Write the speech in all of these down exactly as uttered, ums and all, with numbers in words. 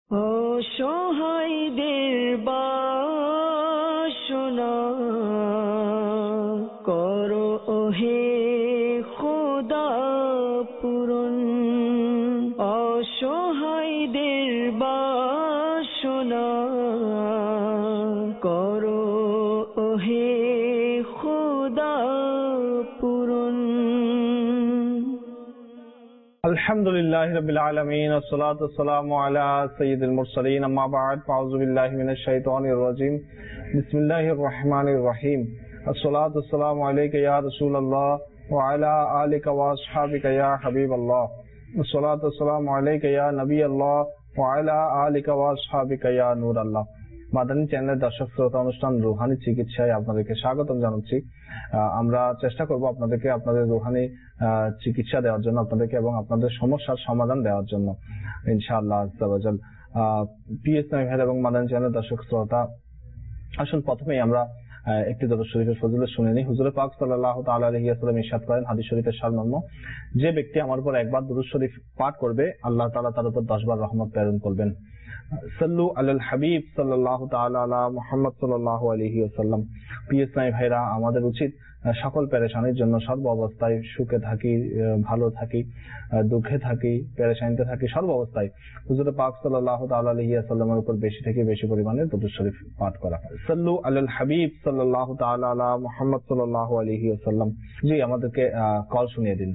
অসহায়দের বাসনা করো ওহে খোদা পূরণ, অসহায়দের বাসনা করো ওহে খোদা পূরণ। আলহামদুলিল্লাহি রাব্বিল আলামিন ওয়াসসালাতু ওয়াসসালামু আলা সাইয়্যিদিল মুরসালিন, আম্মা বা'দ, ফাউযু বিল্লাহি মিনাশ শাইতানির রাজীম, বিসমিল্লাহির রহমানির রহিম। আসসালাতু ওয়াসসালামু আলাইকা ইয়া রাসূলুল্লাহ ওয়া আলা আলিকা ওয়া আসহাবিকা ইয়া হাবিবাল্লাহ। আসসালাতু ওয়াসসালামু আলাইকা ইয়া নবিয়াল্লাহ ওয়া আলা আলিকা ওয়া আসহাবিকা ইয়া নূরাল্লাহ। মাদানী চ্যানেলের দর্শক শ্রোতা, অনুষ্ঠান রুহানি চিকিৎসায় আপনাদেরকে স্বাগতম জানাচ্ছি। আমরা চেষ্টা করব আপনাদেরকে আপনাদের রুহানি চিকিৎসা দেওয়ার জন্য, আপনাদেরকে এবং আপনাদের সমস্যার সমাধান দেওয়ার জন্য ইনশাআল্লাহ আযজা ওয়া জাল। পিএস নাইম এবং মাদানী চ্যানেলের দর্শক শ্রোতা, আসুন প্রথমেই আমরা একটি দরুদ শরীফের ফজিলত শুনে নিই। হুজুর পাক সাল্লাল্লাহু তাআলা আলাইহি ওয়াসাল্লাম ইরশাদ করেন, হাদিস শরীফের সারমর্ম, যে ব্যক্তি আমার উপর একবার দরুদ শরীফ পাঠ করবে, আল্লাহ তাআলা তার উপর দশ বার রহমত প্রেরণ করবেন। সাল্লু আলাল হাবিব সাল্লাল্লাহু তাআলা আলা মুহাম্মদ সাল্লাল্লাহু আলাইহি ওয়াসাল্লাম। পিএস নাই ভাইরা, আমাদের উচিত সকল পেরেশানির জন্য সর্ব অবস্থায় সুখে থাকি, ভালো থাকি, দুঃখে থাকি, পেরেশানিতে থাকি, সর্ব অবস্থায় হুজুর পাক সাল্লাল্লাহু তাআলা আলাইহি ওয়াসাল্লামের উপর বেশি থেকে বেশি পরিমাণে দরুদ শরীফ পাঠ করা হয়। সাল্লু আলাল হাবিব সাল্লাল্লাহু তাআলা আলা মুহাম্মদ সাল্লাল্লাহু আলাইহি ওয়াসাল্লাম। জি, আমাদেরকে কল শুনিয়ে দিন।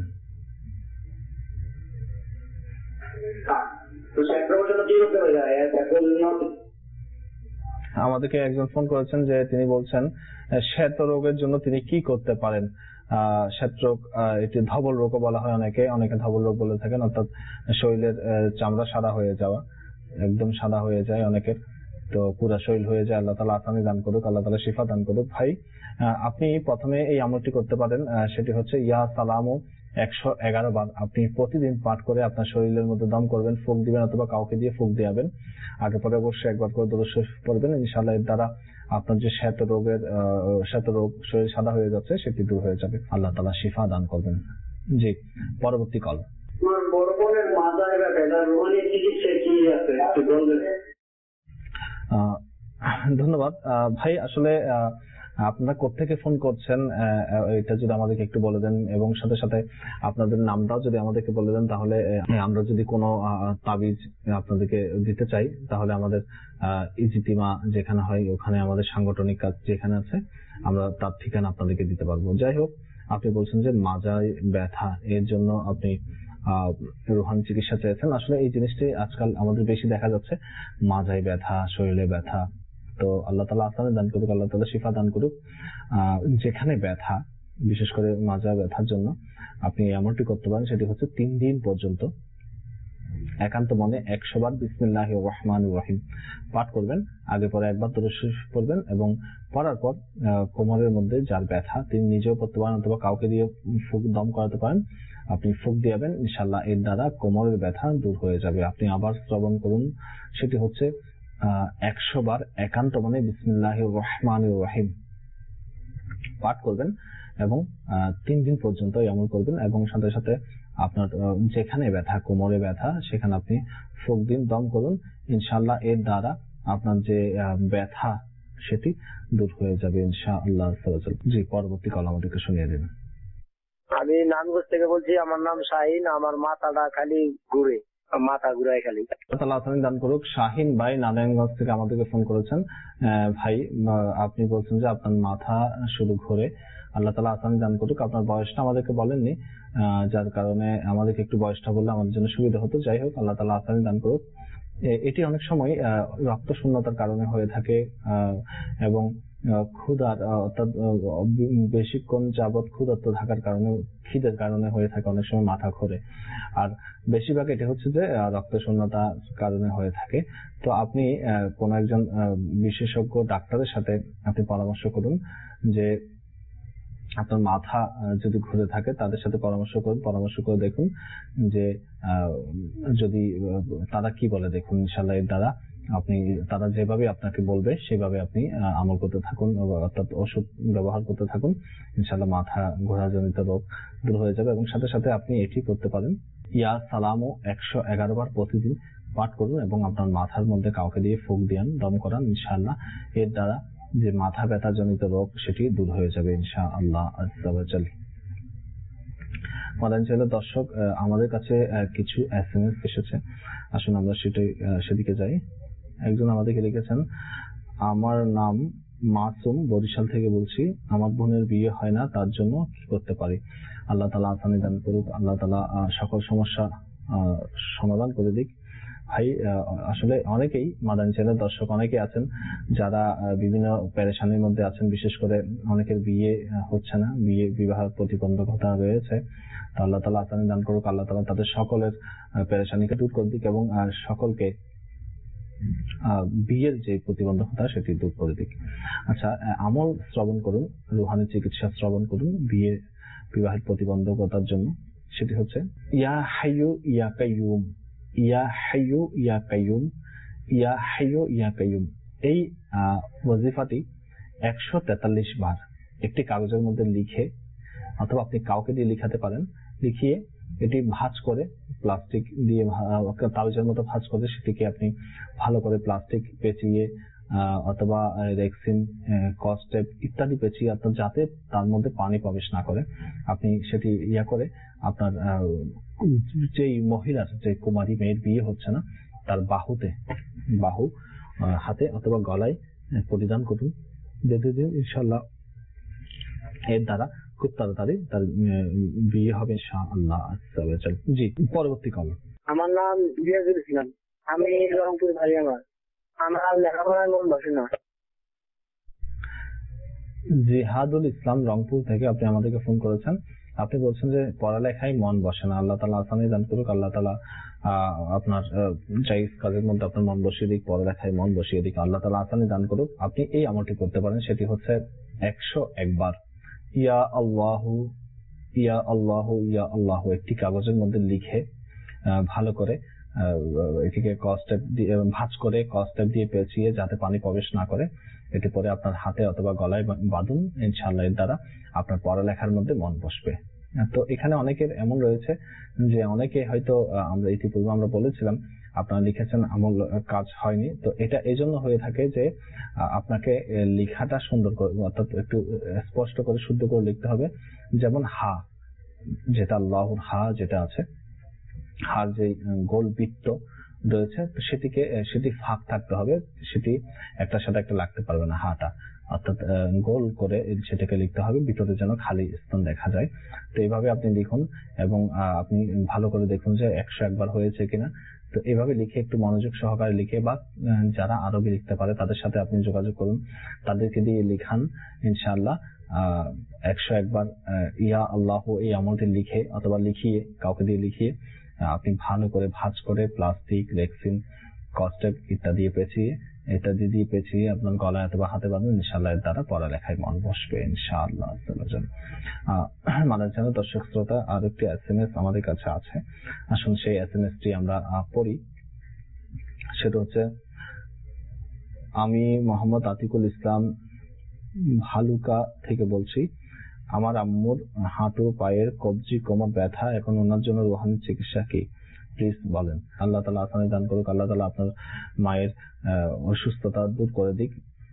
আমাদেরকে একজন ফোন করেছেন যে তিনি বলছেন শ্বেত রোগের জন্য তিনি কি করতে পারেন। শ্বেত রোগ এটি ধবল রোগও বলা হয়, অনেকে অনেকে ধবল রোগ বলে থাকেন, অর্থাৎ শরীরের চামড়া সাদা হয়ে যাওয়া, একদম সাদা হয়ে যায় অনেকের, তো পুরা শরীর হয়ে যায়। আল্লাহ তাআলা আসানি দান করুক, আল্লাহ তাআলা শিফা দান করুক। ভাই, আপনি প্রথমে এই আমলটি করতে পারেন, সেটি হচ্ছে ইয়া সালামু একশো এগারো বার আপনি প্রতিদিন পাঠ করে আপনার শরীরের মধ্যে দম করবেন, ফুঁক দিবেন অথবা কাউকে দিয়ে ফুঁক দিয়াবেন। আগে পরে অবশ্যই একবার করে দরুদ শরীফ পড়বেন। ইনশাআল্লাহ এর দ্বারা আপনার যে শ্বেত রোগের শ্বেত রোগ, শরীর সাদা হয়ে যাচ্ছে, সেটি দূর হয়ে যাবে। আল্লাহ তাআলা শিফা দান করবেন। জি, পরবর্তী কল। ধন্যবাদ ভাই। আসলে আপনারা কোত্থেকে ফোন করছেন এটা যদি আমাদেরকে একটু বলে দেন, এবং সাথে সাথে আপনাদের নামটাও যদি আমাদেরকে বলে দেন, তাহলে আমরা যদি কোনো তাবিজ আপনাদেরকে দিতে চাই, তাহলে আমাদের ইজতিমা যেখানে হয় ওখানে আমাদের সাংগঠনিক কাজ যেখানে আছে, আমরা তার ঠিকানা আপনাদেরকে দিতে পারবো। যাই হোক, আপনি বলছেন যে মাজায় ব্যথা, এর জন্য আপনি আহ রুহানি চিকিৎসা চেয়েছেন। আসলে এই জিনিসটি আজকাল আমাদের বেশি দেখা যাচ্ছে, মাজায় ব্যথা, শরীরে ব্যথা। তো আল্লাহ তাআলা আসানি দান করুক, আল্লাহ তাআলা শিফা দান করুক। আহ যেখানে ব্যথা, বিশেষ করে মাজা ব্যথার জন্য আপনি আমলটি করতে পারেন, সেটি হচ্ছে তিন দিন পর্যন্ত একান্ত মনে একশো বার বিসমিল্লাহির রহমানির রহিম পাঠ করবেন। আগে পরে একবার দরুদ শরীফ পড়বেন, এবং পড়ার পর কোমরের মধ্যে যার ব্যথা তিনি নিজেও পড়তে পারেন অথবা কাউকে দিয়ে ফুঁক দম করাতে পারেন। আপনি ফুঁক দিয়াবেন, ইনশাআল্লাহ এর দ্বারা কোমরের ব্যথা দূর হয়ে যাবে। আপনি আবার শ্রবণ করুন, সেটি হচ্ছে আহ একশো বার একান্ত মনে বিসমিল্লাহির রহমানির রহিম পাঠ করবেন, এবং তিন দিন পর্যন্ত আমল করবেন। এবং সাথে সাথে আপনার যেখানে ব্যথা, কোমরে ব্যথা, সেখানে আপনি ফুঁক দিন, দম করুন। ইনশাআল্লাহ এর দ্বারা আপনার যে ব্যথা সেটি দূর হয়ে যাবে ইনশাআল্লাহ। জি, পরবর্তী কল আমাদেরকে শুনিয়ে দেবেন। আমি নানগঞ্জ থেকে বলছি, আমার নাম শাহিন। আমার মাথাটা খালি ঘুরে, মাথা ঘুরায় খালি। আল্লাহ তাআলা দান করুক। শাহিন ভাই নারায়ণগঞ্জ থেকে আমাদেরকে ফোন করেছেন। ভাই, আপনি বলছেন যে আপনার মাথা শুধু ঘোরে। আল্লাহ তাআলা আসানি দান করুক। আপনার বয়সটা আমাদেরকে বলেননি, যার কারণে আমাদেরকে একটু বয়সটা বললে আমাদের জন্য সুবিধা হতো। যাই হোক, আল্লাহ তাআলা আসানি দান করুক। এটি অনেক সময় রক্ত শূন্যতার কারণে হয়ে থাকে, এবং ক্ষুধার অর্থাৎ বেশিক্ষণ যাবৎ ক্ষুধার্ত থাকার কারণে, খিদের কারণে হয়ে থাকে অনেক সময় মাথা ঘোরে। আর বেশিরভাগ এটা হচ্ছে যে রক্ত শূন্যতার কারণে হয়ে থাকে। তো আপনি কোন একজন বিশেষজ্ঞ ডাক্তারের সাথে আপনি পরামর্শ করুন, যে আপনার মাথা যদি ঘুরে থাকে তাদের সাথে পরামর্শ করুন, পরামর্শ করে দেখুন যে যদি তারা কি বলে দেখুন। ইনশাআল্লাহ এর দ্বারা আপনি তারা যেভাবে আপনাকে বলবে সেভাবে আপনি আমল করতে থাকুন, অর্থাৎ ওষুধ ব্যবহার করতে থাকুন। ইনশাআল্লাহ মাথা ঘোরা জনিত রোগ দূর হয়ে যাবে। এবং সাথে সাথে আপনি এটি করতে পারেন, ইয়া সালামও একশো এগারো বার প্রতিদিন পাঠ করুন এবং আপনার মাথার মধ্যে কাউকে দিয়ে ফুঁক দিয়ান, দম করান। ইনশাআল্লাহ এর দ্বারা যে মাথা ব্যথা জনিত রোগ সেটি দূর হয়ে যাবে ইনশাআল্লাহ আজ্জা ওয়া জাল। মাদানী চ্যানেলের দর্শক, আমাদের কাছে কিছু এস এম এস এসেছে, আসুন আমরা সেটাই সেদিকে যাই। একজন আমাদেরকে লিখেছেন, আমার নাম মাসুম, বরিশাল থেকে বলছি, আমার বোনের বিয়ে হয় না, তার জন্য কি করতে পারি? আল্লাহ তাআলা আসানি দান করুক, আল্লাহ তাআলা সকল সমস্যা সমাধান করে দিক। ভাই আসলে অনেকেই মাদানী চ্যানেলের দর্শক অনেকে আছেন যারা বিভিন্ন পেরেশানির মধ্যে আছেন, বিশেষ করে অনেকের বিয়ে হচ্ছে না, বিয়ে বিবাহ প্রতিবন্ধকতা রয়েছে। তো আল্লাহ তাআলা আসানি দান করুক, আল্লাহ তাআলা তাদের সকলের পেরেশানিকে দূর করে দিক এবং সকলকে বিয়ের যে প্রতিবন্ধকতা সেটি দূর করে দিক। আচ্ছা, আমল শ্রবণ করুন, রুহানি চিকিৎসা শ্রবণ করুন বিয়ে বিবাহের প্রতিবন্ধকতার জন্য। সেটি হচ্ছে ইয়া হাইয়ু ইয়া কাইয়ুম, ইয়া হাইয়ু ইয়া কাইয়ুম, ইয়া হাইয়ু ইয়া কাইয়ুম। এই ওয়াজিফাটি একশো তেতাল্লিশ বার একটি কাগজের মধ্যে লিখে, অথবা আপনি কাউকে দিয়ে লিখাতে পারেন, লিখিয়ে এটি ভাঁজ করে প্লাস্টিক দিয়ে তাবিজের মতো ভাঁজ করে সেটিকে আপনি ভালো করে প্লাস্টিক পেঁচিয়ে অথবা রেক্সিন, কস্টেপ ইত্যাদি পেঁচিয়ে আপনার যাতে তার মধ্যে পানি প্রবেশ না করে, আপনি সেটি ইয়া করে আপনার যেই মহিলার, যে কুমারী মেয়ের বিয়ে হচ্ছে না, তার বাহুতে, বাহু হাতে অথবা গলায় পরিধান করুন, বেঁধে দিন। ইনশাআল্লাহ এর দ্বারা খুব তাড়াতাড়ি তার বিয়ে হবে ইনশাআল্লাহ। জি, পরবর্তী কল। আমার নাম জিয়াদুল ইসলাম, আমি রংপুর ভাই। আমার আমার লেখাপড়ার মন বসে না। জিহাদুল ইসলাম, রংপুর থেকে আপনি আমাদেরকে ফোন করেছেন। আপনি বলছেন যে পড়ালেখায় মন বসে না, আল্লাহ তাআলা আসানি দান করুক, আল্লাহ তাআলা আপনার জায়েজ কাজের মধ্যে আপনার মন বসিয়ে দিক, পড়ালেখায় মন বসিয়ে দিক, আল্লাহ তাআলা আসানি দান করুক। আপনি এই আমলটি করতে পারেন, সেটি হচ্ছে একশো একবার ইয়া আল্লাহু ইয়া আল্লাহু ইয়া আল্লাহু একটি কাগজের মধ্যে লিখে ভালো করে এটিকে কস্টেপ দিয়ে ভাঁজ করে কস্টেপ দিয়ে পেঁচিয়ে যাতে পানি প্রবেশ না করে, এটি পরে আপনার হাতে অথবা গলায় বাঁধুন। ইনশাআল্লাহ এর দ্বারা আপনার পড়ালেখার মধ্যে মন বসবে। তো এখানে অনেকের এমন রয়েছে যে অনেকে হয়তো, আমরা ইতিপূর্বে আমরা বলেছিলাম, আপনারা লিখেছেন আমল কাজ হয়নি। তো এটা এই জন্য হয়ে থাকে যে আপনাকে লেখাটা সুন্দর করে, অর্থাৎ একটু স্পষ্ট করে শুদ্ধ করে লিখতে হবে। যেমন হা, যেটা আল্লাহর হা যেটা আছে, হার যে গোল বৃত্ত রয়েছে সেটিকে সেটি ফাঁক থাকতে হবে, সেটি একটার সাথে একটা লাগতে পারবে না, হাটা অর্থাৎ গোল করে সেটাকে লিখতে হবে, ভিতরে যেন খালি স্থান দেখা যায়। তো এইভাবে আপনি লিখুন এবং আপনি ভালো করে দেখুন যে একশো একবার হয়েছে কিনা। তো এইভাবে লিখে একটু মনোযোগ সহকারে লিখে, বা যারা আরবি লিখতে পারে তাদের সাথে আপনি যোগাযোগ করুন, তাদেরকে দিয়ে লিখান। ইনশাআল্লাহ আহ একশো একবার ইয়া আল্লাহ এই আমলটি লিখে অথবা লিখিয়ে, কাউকে দিয়ে লিখিয়ে আপনি ভালো করে ভাঁজ করে প্লাস্টিক, রেক্সিন, কস্টেপ ইত্যাদি পেঁচিয়ে ইত্যাদি দিয়ে পেঁচিয়ে আপনার গলায় অথবা হাতে বাঁধুন। ইনশাআল্লাহ এর দ্বারা পড়ালেখায় মন বসবে ইনশাআল্লাহ। মাদানী চ্যানেল দর্শক শ্রোতা, আর একটি এস এম এস আমাদের কাছে আছে, আসুন সেই এস এম এস টি আমরা পড়ি। সেটা হচ্ছে, আমি মোহাম্মদ আতিকুল ইসলাম ভালুকা থেকে বলছি, আমার আম্মুর হাঁটু পায়ের কবজি কোমর ব্যথা, এখন ওনার জন্য রুহানি চিকিৎসা কি, প্লিজ বলেন। আল্লাহ তাআলা আসানি দান করুক, আল্লাহ তাআলা আপনার মায়ের অসুস্থতা দূর করে দিক।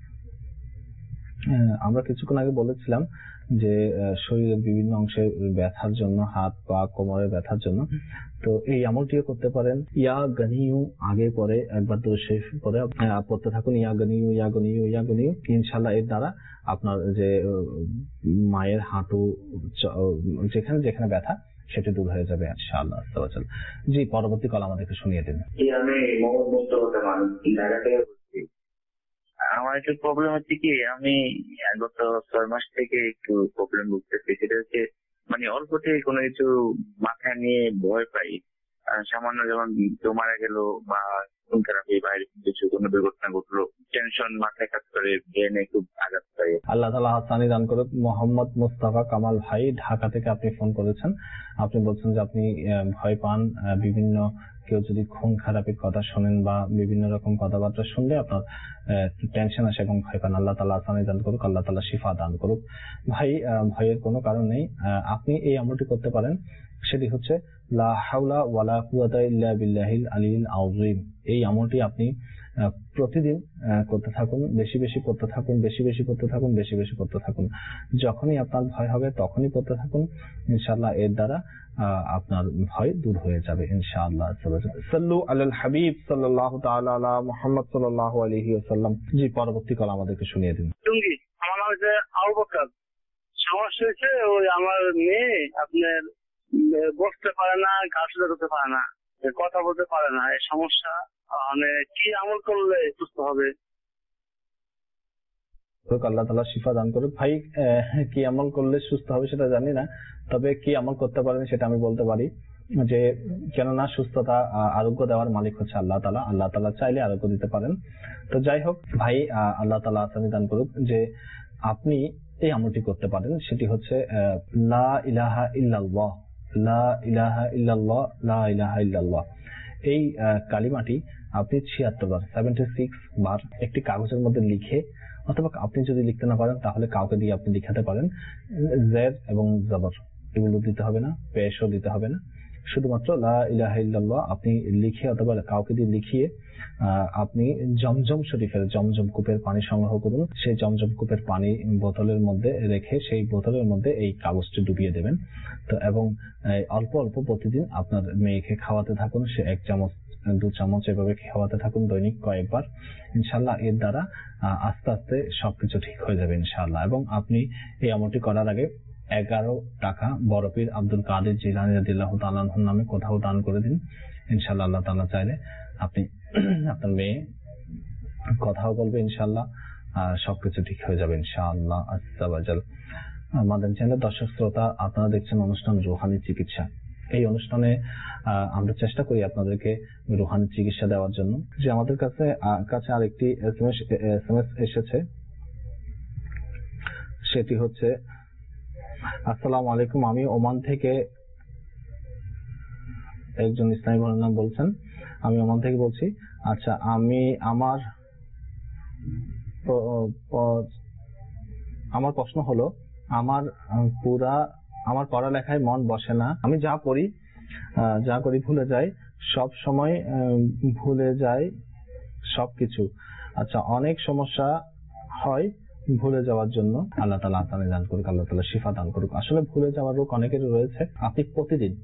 আমরা কিছুক্ষণ আগে বলেছিলাম যে শরীরের বিভিন্ন অংশে ব্যথার জন্য, হাত পা কোমরের ব্যথার জন্য, তো এই আমলটিও করতে পারেন। ইয়া গনিউ আগে পরে একবার ধরে শেষ করে পড়তে থাকুন, ইয়া গনিউ ইয়া গনিউ ইয়া গনিউ। ইনশাআল্লাহ এর দ্বারা আপনার যে মায়ের হাঁটু যেখানে যেখানে ব্যথা সেটা দূর হয়ে যাবে ইনশাআল্লাহ। জি, পরবর্তী কল আমাদেরকে শুনিয়ে দিন। আমি মোহাম্মদ মুস্তাফা মানুষ ঢাকা থেকে বলছি। আমার একটু প্রবলেম হচ্ছে কি, আমি গত ছয় মাস থেকে একটু প্রবলেম বুঝতেছি। সেটা হচ্ছে মানে অল্পতেই কোনো কিছু মাথায় নিয়ে ভয় পাই, সামান্য যেমন কেউ মারা গেল বা খুন খারাপি বাইরে কিছু কোনো দুর্ঘটনা ঘটলো, টেনশন মাথায় কাজ করে, ব্রেনে খুব আঘাত পাই। আল্লাহ তাআলা হাসানি দান করুক। মোহাম্মদ মুস্তাফা কামাল ভাই, ঢাকা থেকে আপনি ফোন করেছেন। আপনি বলছেন যে আপনি ভয় পান, বিভিন্ন কেউ যদি খুন খারাপির কথা শোনেন বা বিভিন্ন রকম কথাবার্তা শুনলে আপনার টেনশন আসে এবং ভয় পান। আল্লাহ তাআলা আসানি দান করুক, আল্লাহ তাআলা শিফা দান করুক। ভাই, ভয়ের কোনো কারণ নেই, আপনি এই আমলটি করতে পারেন। সেটি হচ্ছে লা হাওলা ওয়ালা কুওয়াতা ইল্লা বিল্লাহিল আলিয়্যিল আযীম। এই আমলটি আপনি প্রতিদিন করতে থাকুন, বেশি বেশি করতে থাকুন, বেশি বেশি করতে থাকুন, বেশি বেশি করতে থাকুন। যখনই আপনার ভয় হবে তখনই করতে থাকুন, ইনশাআল্লাহ এর দ্বারা আপনার ভয় দূর হয়ে যাবে ইনশাআল্লাহ। সাল্লু আলাল হাবিব সাল্লাল্লাহু তাআলা আলা মুহাম্মদ সাল্লাল্লাহু আলাইহি ওয়াসাল্লাম। জি, পরবর্তী কল আমাদেরকে শুনিয়ে দিন। টুঙ্গি, আমার নাম হচ্ছে আবু বকর। সমস্যা হচ্ছে ওই আমার মেয়ে আপনার বসতে পারে না, ঘাস ধরতে পারে না, কথা বলতে পারে না। এই সমস্যা মানে কি আমল করলে সুস্থ হবে? আল্লাহ তাআলা শিফা দান করুক। ভাই, কি আমল করলে সুস্থ হবে সেটা জানি না, তবে কি আমল করতে পারেন সেটা আমি বলতে পারি, যে কেননা সুস্থতা আরোগ্য দেওয়ার মালিক হচ্ছে আল্লাহ তাআলা। আল্লাহ তাআলা চাইলে আরোগ্য দিতে পারেন। তো যাই হোক ভাই, আল্লাহ তাআলা আসানি দান করুক যে আপনি এই আমলটি করতে পারেন। সেটি হচ্ছে লা ইলাহা ইল্লাল্লাহ, লা ইলাহা ইল্লাল্লাহ, লা ইলাহা ইল্লাল্লাহ। এই কালিমাটি আপনি ছিয়াত্তর বার, সেভেন্টি সিক্স বার একটি কাগজের মধ্যে লিখে, অথবা আপনি যদি লিখতে না পারেন তাহলে কাউকে দিয়ে আপনি লিখাতে পারেন। জের এবং জবর এগুলো দিতে হবে না, পেশও দিতে হবে না, শুধুমাত্র লা ইলাহা ইল্লাল্লাহ আপনি লিখে অথবা কাউকে দিয়ে লিখিয়ে আপনি জমজম শরীফের জমজম কূপের পানি সংগ্রহ করুন। সেই জমজম কূপের পানি বোতলের মধ্যে রেখে সেই বোতলের মধ্যে এই কাগজটি ডুবিয়ে দেবেন। তো এবং অল্প অল্প প্রতিদিন আপনার মেয়েকে খাওয়াতে থাকুন। সে এক চামচ দু চামচ এভাবে খাওয়াতে থাকুন দৈনিক কয়েকবার। ইনশাআল্লাহ এর দ্বারা আস্তে আস্তে সবকিছু ঠিক হয়ে যাবে ইনশাআল্লাহ। এবং আপনি এই আমলটি করার আগে এগারো টাকা বড় পীর আব্দুল কাদের জিলানী রাদিয়াল্লাহু তাআলা আনহুর নামে কোথাও দান করে দিন। ইনশাআল্লাহ আল্লাহ তাআলা চাইলে আপনি আপনার মেয়ে কথাও বলবে ইনশাআল্লাহ, সবকিছু ঠিক হয়ে যাবে ইনশাআল্লাহ আজ্জা ওয়া জাল। আমাদের চ্যানেলের দর্শক শ্রোতা, আপনারা দেখছেন অনুষ্ঠান রুহানি চিকিৎসা। এই অনুষ্ঠানে আমরা চেষ্টা করি আপনাদেরকে রুহানি চিকিৎসা দেওয়ার জন্য। যে আমাদের কাছে কাছে আরেকটি এসএমএস এসএমএস এসেছে, সেটি হচ্ছে আসসালামু আলাইকুম, আমি ওমান থেকে একজন ইসলামী ভাইয়ের নাম বলছেন, আমি ওমান থেকে বলছি। আচ্ছা, আমি আমার আমার প্রশ্ন হলো, আমার পুরা আমার পড়ালেখায় মন বসে না, আমি যা পড়ি যা করি ভুলে যাই, সব সময় ভুলে যাই সবকিছু। আচ্ছা, অনেক সমস্যা হয় ভুলে যাওয়ার জন্য। আল্লাহ তাআলা আসানি দান করুক, আল্লাহ তাআলা শিফা দান করুক। আসলে ভুলে যাওয়ার রোগ অনেকেরই রয়েছে। আপনি প্রতিদিন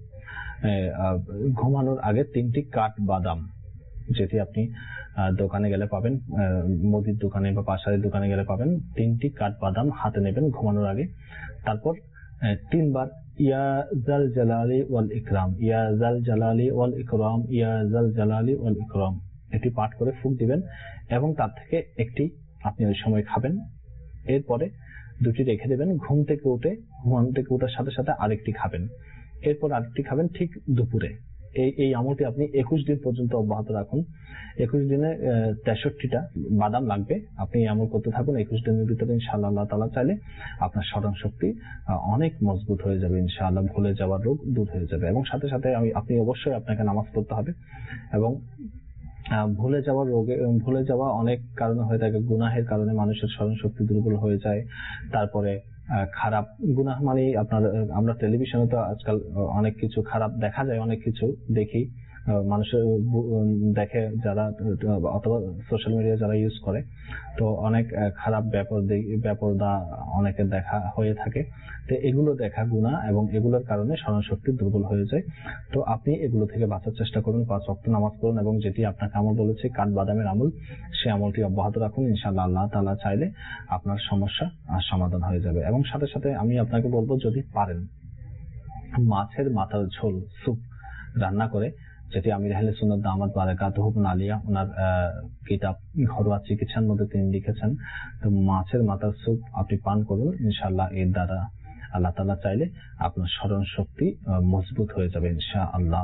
ঘুমানোর আগে তিনটি কাঠ বাদাম, যেটি আপনি দোকানে গেলে পাবেন, মুদির দোকানে বা পাশারের দোকানে গেলে পাবেন, তিনটি কাঠ বাদাম হাতে নেবেন ঘুমানোর আগে। তারপর তিনবার ইয়া জাল জালালি ওয়াল ইকরাম, ইয়া জাল জালালি ওয়াল ইকরাম, ইয়া জাল জালালি ওয়াল ইকরাম এটি পাঠ করে ফুঁক দিবেন এবং তার থেকে একটি আপনি ওই সময় খাবেন। এরপরে দুটি রেখে দেবেন, ঘুম থেকে উঠে ঘুম থেকে উঠার সাথে সাথে আরেকটি খাবেন, এরপর আরেকটি খাবেন ঠিক দুপুরে। এই এই আমলটি আপনি একুশ দিন পর্যন্ত অব্যাহত রাখুন। একুশ দিনে তেষট্টিটা বাদাম লাগবে। আপনি এই আমল করতে থাকুন একুশ দিনের ভিতরে। ইনশাআল্লাহ আল্লাহ তাআলা চাইলে আপনার স্মরণ শক্তি অনেক মজবুত হয়ে যাবে ইনশাআল্লাহ, ভুলে যাওয়ার রোগ দূর হয়ে যাবে। এবং সাথে সাথে আমি আপনি অবশ্যই আপনাকে নামাজ পড়তে হবে। এবং ভুলে যাওয়ার রোগে ভুলে যাওয়া অনেক কারণে হয়ে থাকে। গুনাহের কারণে মানুষের স্মরণ শক্তি দুর্বল হয়ে যায়। তারপরে খারাপ গুনাহ মানে আপনার, আমরা টেলিভিশনে তো আজকাল অনেক কিছু খারাপ দেখা যায়, অনেক কিছু দেখি মানুষের দেখে যারা, অথবা সোশ্যাল মিডিয়া যারা ইউজ করে, তো অনেক খারাপ ব্যাপার ব্যাপারদা অনেকের দেখা হয়ে থাকে। তো এগুলো দেখা গুনাহ এবং এগুলোর কারণে স্মরণ শক্তি দুর্বল হয়ে যায়। তো আপনি এগুলো থেকে বাঁচার চেষ্টা করুন, পাঁচ ওয়াক্ত নামাজ পড়ুন এবং যেটি আপনাকে আমল বলেছে কাঠবাদামের আমল, সেই আমলটি অব্যাহত রাখুন। ইনশাআল্লাহ আল্লাহ তাআলা চাইলে আপনার সমস্যা সমাধান হয়ে যাবে। এবং সাথে সাথে আমি আপনাকে বলবো, যদি পারেন মাছের মাথার ঝোল স্যুপ রান্না করে, যেটি আমির আহলে সুন্নাত দামাত বারাকাতুহু আলিয়া ওনার কিতাব ঘরোয়া চিকিৎসার মধ্যে তিনি লিখেছেন, তো মাছের মাথার স্যুপ আপনি পান করুন। ইনশাআল্লাহ এর দ্বারা আল্লাহ তাআলা চাইলে আপনার স্মরণ শক্তি মজবুত হয়ে যাবে ইনশাআল্লাহ।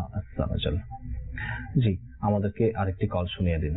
জি, আমাদেরকে আরেকটি কল শুনিয়ে দিন।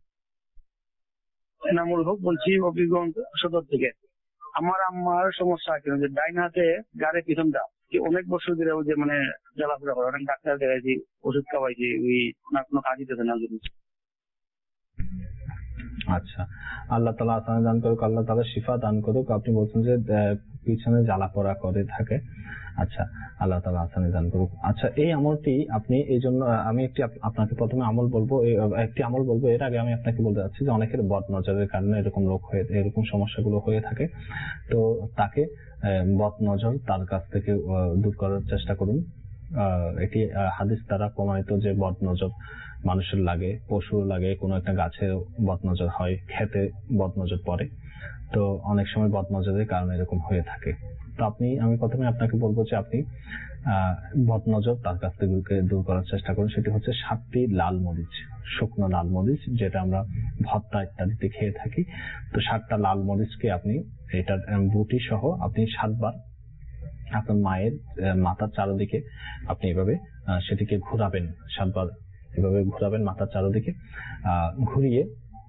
এনামুল হক বলছি হবিগঞ্জ সদর থেকে। আমার আম্মার সমস্যা কেন যে ডাইন হাতে গাড়ে পিছনটা অনেক বছর ধরে ওই যে মানে জ্বালাপোড়া করে, অনেক ডাক্তার দেখাইছি, ওষুধ খাওয়াইছি, ওই না কোনো কাজই দিতে না। আচ্ছা, আল্লাহ তাআলা আসানি দান করুক, আল্লাহ তাআলা শিফা দান করুক। আপনি বলছেন যে আহ, পিছনে জ্বালা পোড়া করে থাকে। আচ্ছা, আল্লাহ তাআলা আসানি দান করুক। আচ্ছা, এই আমলটি আপনি এই জন্য আহ, আমি একটি আপ- আপনাকে প্রথমে আমল বলবো, এই, আহ, একটি আমল বলবো। এর আগে আমি আপনাকে বলতে চাচ্ছি যে অনেকের বদ নজরের কারণে এরকম রোগ হয়ে এরকম সমস্যাগুলো হয়ে থাকে। তো তাকে আহ, বদ নজর তার কাছ থেকে আহ, দূর করার চেষ্টা করুন। আহ, এটি আহ, হাদিস দ্বারা প্রমাণিত যে বদ নজর মানুষের লাগে, পশুর লাগে, কোনো একটা গাছে বদনজর হয়, খেতে বদনজর পড়ে। তো অনেক সময় বদনজরের কারণে এরকম হয়ে থাকে। তো আপনি আমি প্রথমে আপনাকে বলবো যে আপনি আহ বদনজর তার কাছ থেকে দূর করার চেষ্টা করুন। সেটি হচ্ছে সাতটি লাল মরিচ, শুকনো লাল মরিচ, যেটা আমরা ভর্তা ইত্যাদিতে খেয়ে থাকি। তো সাতটা লাল মরিচকে আপনি এটার বুটি সহ আপনি সাতবার আপনার মায়ের আহ, মাথার চারদিকে আপনি এভাবে আহ, সেটিকে ঘোরাবেন। সাতবার এভাবে ঘোরাবেন মাথার চারদিকে, আহ ঘুরিয়ে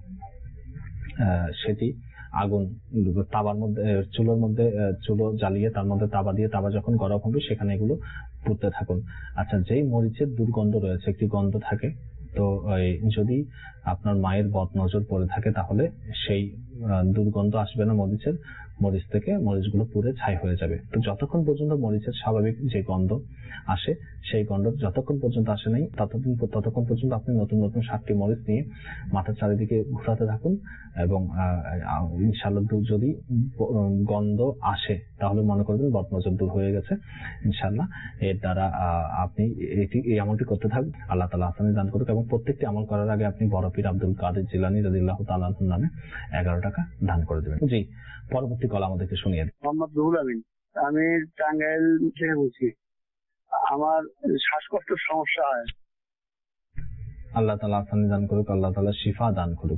আহ, সেটি আগুন তাবার মধ্যে আহ, চুলোর মধ্যে আহ, চুলো জ্বালিয়ে তার মধ্যে তাবা দিয়ে তাবা যখন গরম হবে সেখানে এগুলো পুড়তে থাকুন। আচ্ছা, যেই মরিচের দুর্গন্ধ রয়েছে, একটি গন্ধ থাকে, তো এই যদি আপনার মায়ের বদ নজর পড়ে থাকে তাহলে সেই আহ, দুর্গন্ধ আসবে না মরিচের, মরিচ থেকে মরিচগুলো পুড়ে ছাই হয়ে যাবে। তো যতক্ষণ পর্যন্ত মরিচের স্বাভাবিক যে গন্ধ আসে, সেই গন্ধ যতক্ষণ পর্যন্ত আসে নাই ততদিন ততক্ষণ পর্যন্ত আপনি নতুন নতুন সাতটি মরিচ নিয়ে মাথার চারিদিকে ঘোরাতে থাকুন। এবং আহ, ইনশাআল্লাহ দূর- যদি গন্ধ আসে তাহলে মনে করবেন বদ নজর দূর হয়ে গেছে ইনশাআল্লাহ। এর দ্বারা আহ, আপনি এটি এই আমলটি করতে থাকুন। আল্লাহ তাআলা আসানি দান করুক। এবং প্রত্যেকটি আমল করার আগে আপনি বড় পীর আব্দুল কাদের জিলানী রাদিয়াল্লাহু তাআলা আনহুর নামে এগারো টাকা দান করে দেবেন। জি, পরবর্তী কল আমাদেরকে শুনিয়ে দিন। মোহাম্মদ রুহুল আমিন, আমি টাঙ্গাইল থেকে বলছি। আমার শ্বাসকষ্টের সমস্যা হয়। আল্লাহ তাআলা আসানি দান করুক, আল্লাহ তাআলা শিফা দান করুক।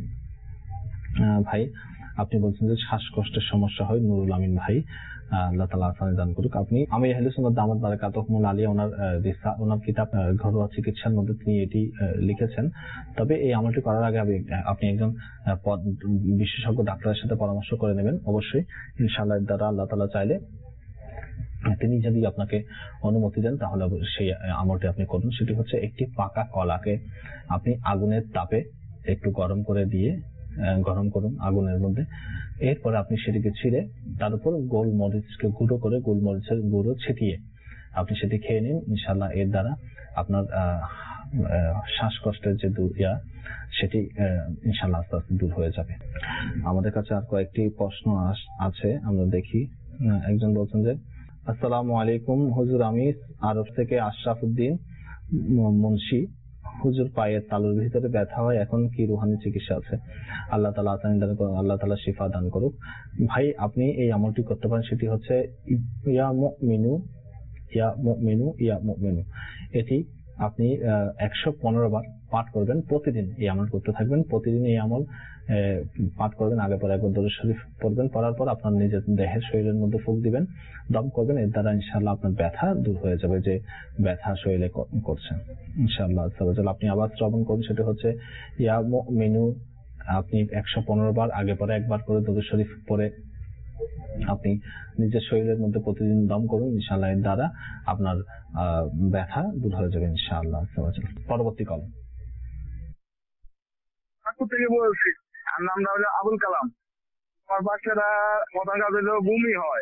আহ, ভাই, আপনি বলছেন যে শ্বাসকষ্টের সমস্যা হয়, নুরুল আমিন ভাই, আহ, আল্লাহ তাআলা আসানি দান করুক। আপনি আমি আহলে সুন্নাত দামাত বারাকাতুহুমুল আলিয়া ওনার আহ, রিসা ওনার কিতাব আহ, ঘরোয়া চিকিৎসার মধ্যে তিনি এটি আহ, লিখেছেন। তবে এই আমলটি করার আগে আপনি আপনি একজন আহ, পদ- বিশেষজ্ঞ ডাক্তারের সাথে পরামর্শ করে নেবেন অবশ্যই। ইনশাআল্লাহ এর দ্বারা আল্লাহ তাআলা চাইলে তিনি যদি আপনাকে অনুমতি দেন তাহলে সেই আমলটি আপনি করুন। সেটি হচ্ছে একটি পাকা কলাকে আপনি আগুনের তাপে একটু গরম করে দিয়ে আহ, গরম করুন আগুনের মধ্যে। এরপরে আপনি সেটিকে ছিঁড়ে তার উপর গোলমরিচকে গুঁড়ো করে গোলমরিচের গুঁড়ো ছিটিয়ে আপনি সেটি খেয়ে নিন। ইনশাআল্লাহ এর দ্বারা আপনার আহ, আহ, শ্বাসকষ্টের যে দূর ইয়া সেটি আহ, ইনশাআল্লাহ আস্তে আস্তে দূর হয়ে যাবে। আমাদের কাছে আর কয়েকটি প্রশ্ন আস- আছে, আমরা দেখি। আহ, একজন বলছেন যে আসসালামু আলাইকুম হুজুর, আমি আরব থেকে আশরাফ উদ্দিন ম- মুন্সি। হুজুর, পায়ের তালুর ভিতরে ব্যথা হয়, এখন কি রুহানি চিকিৎসা আছে? আল্লাহ তাআলা আসানি দান করুন, আল্লাহ তাআলা শিফা দান করুক। ভাই, আপনি এই আমলটি করতে পারেন। সেটি হচ্ছে ইয়া মুমিনু ইয়া মুমিনু ইয়া মুমিনু। এটি আপনি একশো পনেরো বার পাঠ করবেন প্রতিদিন। এই আমল করতে থাকবেন প্রতিদিন। এই আমল আহ, পাঠ করবেন, আগে পরে একবার দরুদ শরীফ পড়বেন, পড়ার পর আপনার নিজের দেহের শরীরের মধ্যে ফুঁক দিবেন, দম করবেন। এর দ্বারা ইনশাআল্লাহ আপনার ব্যথা দূর হয়ে যাবে, যে ব্যথা শরীরে ক- করছে ইনশাআল্লাহ। তাহলে আপনি আবার শ্রবণ করুন, সেটা হচ্ছে ইয়া মুমিনু। আপনি একশো পনেরো বার আগে পরে একবার করে দরুদ শরীফ পড়ে আপনি নিজের শরীরের মধ্যে প্রতিদিন দম করুন। ইনশাআল্লাহ এর দ্বারা আপনার আহ, ব্যথা দূর হয়ে যাবে ইনশাআল্লাহ। পরবর্তী কল। ঠাকুর থেকে বলছি, আর নামটা হলো আবুল কালাম। আমার বাচ্চারা কথা কাজে বমি হয়।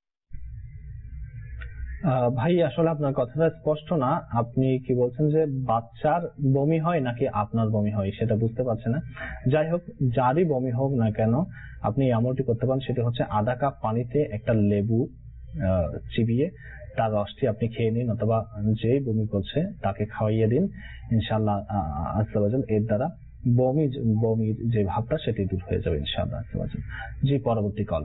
আহ, ভাই, আসলে আপনার কথাটা স্পষ্ট না। আপনি কি বলছেন যে বাচ্চার বমি হয় নাকি আপনার বমি হয় সেটা বুঝতে পারছি না। যাই হোক, যারই বমি হোক না কেন আপনি এই আমলটি করতে পারেন। সেটি হচ্ছে আধা কাপ পানিতে একটা লেবু আহ, চিবিয়ে তার রসটি আপনি খেয়ে নিন, অথবা যেই বমি করছে তাকে খাওয়াইয়ে দিন। ইনশাআল্লাহ আস্তে আস্তে এর দ্বারা বমি বমির যে ভাবটা সেটি দূর হয়ে যাবে ইনশাআল্লাহ আস্তে আস্তে। জি, পরবর্তী কল।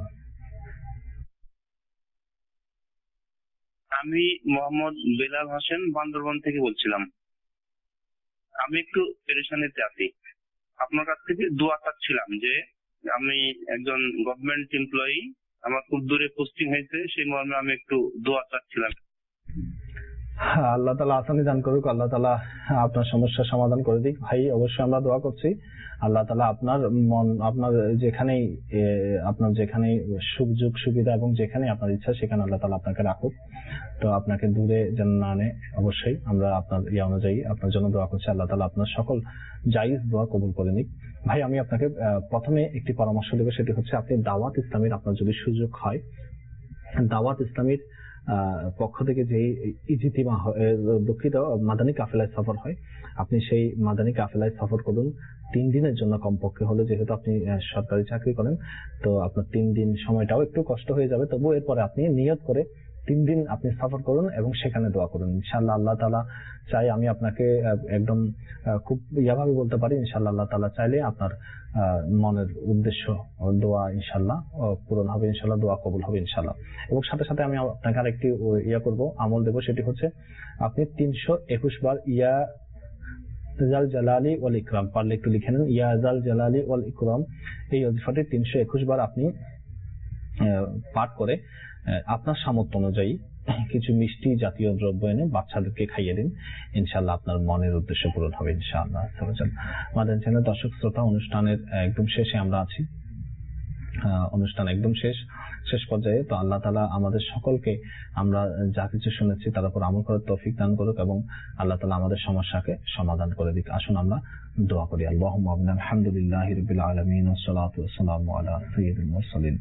আমি মোহাম্মদ বেলাল হোসেন বান্দরবান থেকে বলছিলাম। আমি একটু পেরেশানিতে আছি। আপনার কাছ থেকে দোয়া চাচ্ছিলাম যে আমি একজন গভর্নমেন্ট এমপ্লয়ি, আমার খুব দূরে পোস্টিং হয়েছে, সেই মর্মে আমি একটু দোয়া চাচ্ছিলাম। হ্যাঁ, আল্লাহ তাআলা আসানি দান করুক, আল্লাহ তাআলা আপনার সমস্যার সমাধান করে দিক। ভাই, অবশ্যই আমরা দোয়া করছি আল্লাহ তাআলা আপনার মন আপনার যেখানেই এ, আপনার যেখানে সুযোগ সুবিধা এবং যেখানে আপনার ইচ্ছা সেখানে আল্লাহ তাআলা আপনাকে রাখুক। তো আপনাকে দূরে যেন না আনে, অবশ্যই আমরা আপনার ইয়া অনুযায়ী আপনার জন্য দোয়া করছি। আল্লাহ তাআলা আপনার সকল জায়েজ দোয়া কবুল করে নিক। ভাই আমি আপনাকে আহ, প্রথমে একটি পরামর্শ দেবো, সেটি হচ্ছে আপনি দাওয়াত ইসলামীর আপনার যদি সুযোগ হয়, দাওয়াত ইসলামীর আহ, পক্ষ থেকে যে ইজিতিমা হয়, আহ, দুঃখিত মাদানী কাফেলায় সফর হয়, আপনি সেই মাদানী কাফেলায় সফর করুন তিন দিনের জন্য কমপক্ষে হলে, যেহেতু আপনি আহ, সরকারি চাকরি করেন, তো আপনার তিন দিন সময়টাও একটু কষ্ট হয়ে যাবে, তবু এরপরে আপনি নিয়ত করে তিন দিন আপনি সফর করুন এবং সেখানে দোয়া করুন। ইনশাআল্লাহ আল্লাহ তাআলা চাই, আমি আপনাকে আহ, একদম আহ, খুব ইয়াভাবে বলতে পারি, ইনশাআল্লাহ আল্লাহ তাআলা চাইলে আপনার আহ, মনের উদ্দেশ্য দোয়া ইনশাআল্লাহ আহ, পূরণ হবে, ইনশাআল্লাহ দোয়া কবুল হবে ইনশাআল্লাহ। এবং সাথে সাথে আমি আপনাকে আরেকটি ইয়া করব, আমল দেব, সেটি হচ্ছে আপনি তিনশো একুশ বার ইয়া জাল জালালি ওয়াল ইকরাম, পারলে একটু লিখে নেন, ইয়া জাল জালালি ওয়াল ইকরাম, এই ওজিফাটি তিনশো একুশ বার আপনি আহ, পাঠ করে আহ, আপনার সামর্থ্য অনুযায়ী কিছু মিষ্টি জাতীয় দ্রব্য এনে বাচ্চাদেরকে খাইয়ে দিন, ইনশাআল্লাহ আপনার মনের উদ্দেশ্য পূরণ হবে ইনশাআল্লাহ। মাদানী চ্যানেল দর্শক শ্রোতা, অনুষ্ঠানের একদম শেষে আমরা আছি, অনুষ্ঠান একদম শেষ শেষ পর্যায়ে। তো আল্লাহ তাআলা আমাদের সকলকে আমরা যা কিছু শুনেছি তার উপর আমল করার তৌফিক দান করুক এবং আল্লাহ তাআলা আমাদের সমস্যাকে সমাধান করে দিক। আসুন আমরা দোয়া করি। আল্লাহুম্মা আলহামদুলিল্লাহি রাব্বিল আলামিন ওয়াস সালাতু ওয়াস সালামু আলা সাইয়্যিদিল মুরসালিন।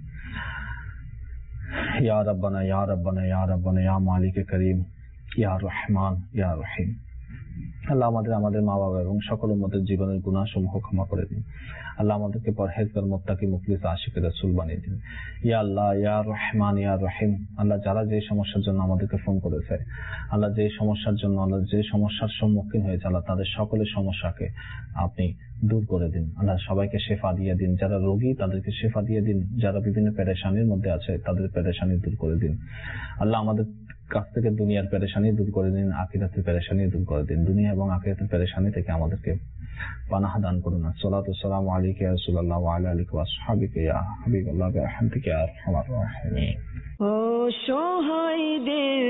ইয়া রাব্বানা ইয়া রাব্বানা ইয়া রাব্বানা ইয়া মালিকে করিম ইয়া রহমান ইয়া রহিম। আল্লাহ আমাদের আমাদের মা বাবা এবং সকল উম্মতের জীবনের গুনাহ সমূহ ক্ষমা করে দিন। আল্লাহ আমাদেরকে পরহেজগার মুত্তাকি মুখলিস আশিক রাসূল বানিয়ে দিন। ইয়া আল্লাহ ইয়া রহমান ইয়া রহিম। আল্লাহ যারা যে সমস্যার জন্য আমাদেরকে ফোন করেছে, আল্লাহ যে সমস্যার জন্য আল্লাহ যে সমস্যার সম্মুখীন হয়েছে, আল্লাহ তাদের সকলের সমস্যাকে আপনি দূর করে দিন। আল্লাহ সবাইকে শেফা দিয়ে দিন, যারা রোগী তাদেরকে শেফা দিয়ে দিন, যারা বিভিন্ন পেরেশানির মধ্যে আছে তাদের পেরেশানি দূর করে দিন। আল্লাহ আমাদের কাছ থেকে দুনিয়ার পেরেশানি দূর করে দিন, আখিরাতের পেরেশানি দূর করে দিন। দুনিয়া এবং আখিরাতের পেরেশানি থেকে আমাদেরকে পানাহ দান করুন। সালাতু ওয়াসসালামু আলাইকা ইয়া রাসূলুল্লাহ ওয়া আলা আলিকা ওয়া আসহাবিকা ইয়া হাবিবাল্লাহ বিরহমাতিকা ইয়া আরহামার রাহিমিন। ও সহায়দের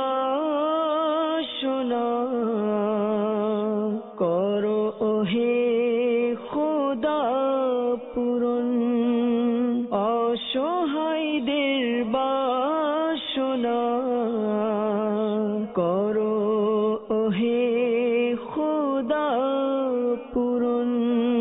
বাসনা করো ওহে খোদা পূরণ, অসহায়দের বাসনা করো ওহে খোদা পূরণ।